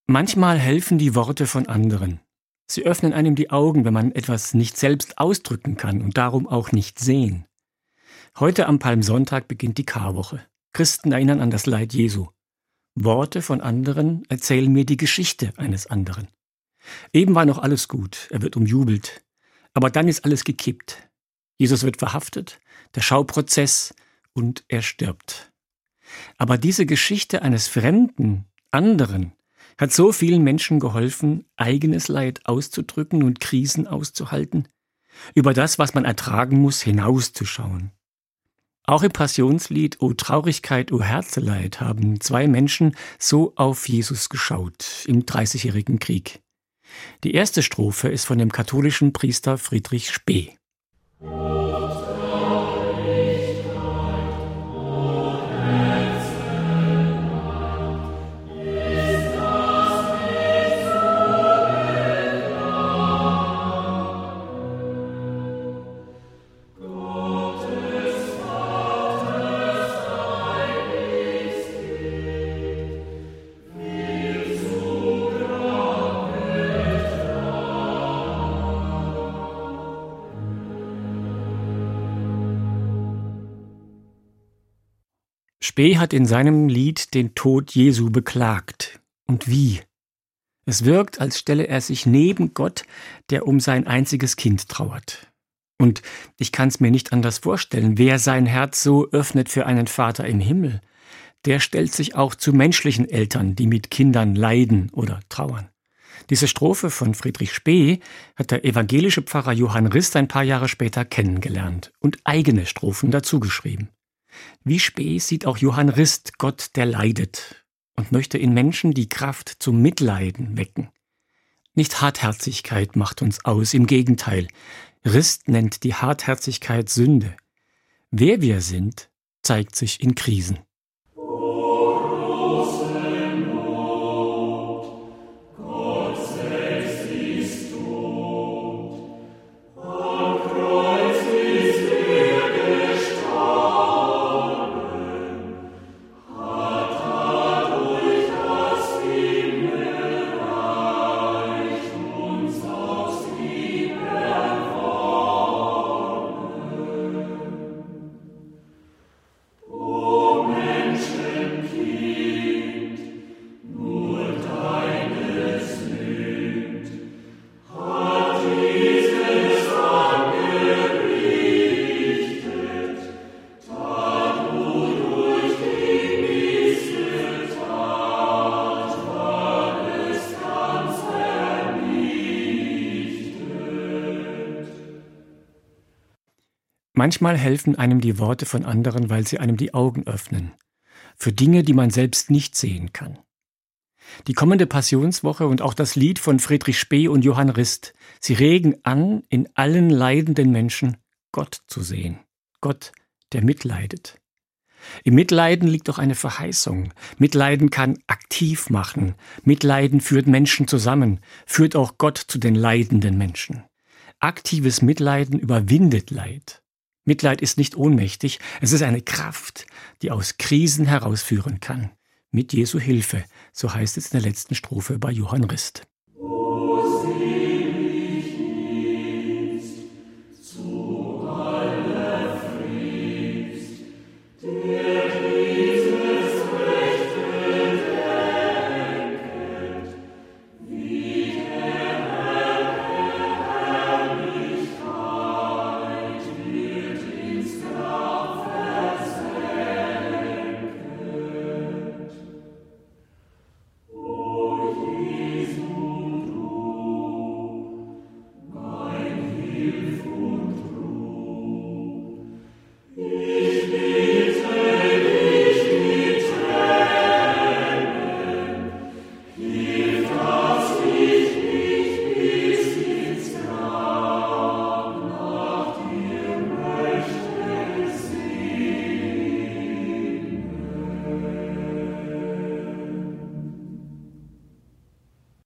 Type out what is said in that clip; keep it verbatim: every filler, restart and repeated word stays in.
Manchmal helfen die Worte von anderen. Sie öffnen einem die Augen, wenn man etwas nicht selbst ausdrücken kann und darum auch nicht sehen. Heute am Palmsonntag beginnt die Karwoche. Christen erinnern an das Leid Jesu. Worte von anderen erzählen mir die Geschichte eines anderen. Eben war noch alles gut, er wird umjubelt. Aber dann ist alles gekippt. Jesus wird verhaftet, der Schauprozess, und er stirbt. Aber diese Geschichte eines Fremden, anderen, hat so vielen Menschen geholfen, eigenes Leid auszudrücken und Krisen auszuhalten, über das, was man ertragen muss, hinauszuschauen. Auch im Passionslied O Traurigkeit, O Herzeleid haben zwei Menschen so auf Jesus geschaut im Dreißigjährigen Krieg. Die erste Strophe ist von dem katholischen Priester Friedrich Spee. Spee hat in seinem Lied den Tod Jesu beklagt. Und wie? Es wirkt, als stelle er sich neben Gott, der um sein einziges Kind trauert. Und ich kann es mir nicht anders vorstellen, wer sein Herz so öffnet für einen Vater im Himmel, der stellt sich auch zu menschlichen Eltern, die mit Kindern leiden oder trauern. Diese Strophe von Friedrich Spee hat der evangelische Pfarrer Johann Rist ein paar Jahre später kennengelernt und eigene Strophen dazu geschrieben. Wie Spee sieht auch Johann Rist Gott, der leidet, und möchte in Menschen die Kraft zum Mitleiden wecken. Nicht Hartherzigkeit macht uns aus, im Gegenteil. Rist nennt die Hartherzigkeit Sünde. Wer wir sind, zeigt sich in Krisen. Manchmal helfen einem die Worte von anderen, weil sie einem die Augen öffnen. Für Dinge, die man selbst nicht sehen kann. Die kommende Passionswoche und auch das Lied von Friedrich Spee und Johann Rist, sie regen an, in allen leidenden Menschen Gott zu sehen. Gott, der mitleidet. Im Mitleiden liegt doch eine Verheißung. Mitleiden kann aktiv machen. Mitleiden führt Menschen zusammen, führt auch Gott zu den leidenden Menschen. Aktives Mitleiden überwindet Leid. Mitleid ist nicht ohnmächtig, es ist eine Kraft, die aus Krisen herausführen kann. Mit Jesu Hilfe, so heißt es in der letzten Strophe bei Johann Rist.